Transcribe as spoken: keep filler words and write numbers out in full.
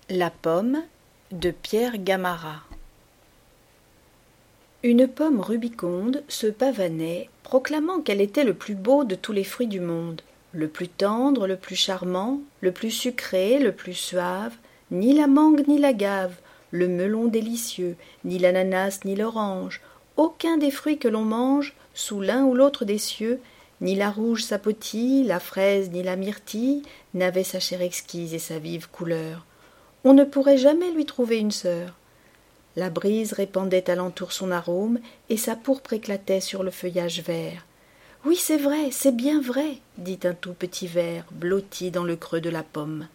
La pomme de Pierre Gamarra. Une pomme rubiconde se pavanait, proclamant qu'elle était le plus beau de tous les fruits du monde, le plus tendre, le plus charmant, le plus sucré, le plus suave, ni la mangue ni la gave, le melon délicieux, ni l'ananas ni l'orange, aucun des fruits que l'on mange, sous l'un ou l'autre des cieux, ni la rouge sapotille, la fraise ni la myrtille, n'avait sa chair exquise et sa vive couleur. On ne pourrait jamais lui trouver une sœur. La brise répandait alentour son arôme, et sa pourpre éclatait sur le feuillage vert. « Oui, c'est vrai, c'est bien vrai, dit un tout petit ver, blotti dans le creux de la pomme.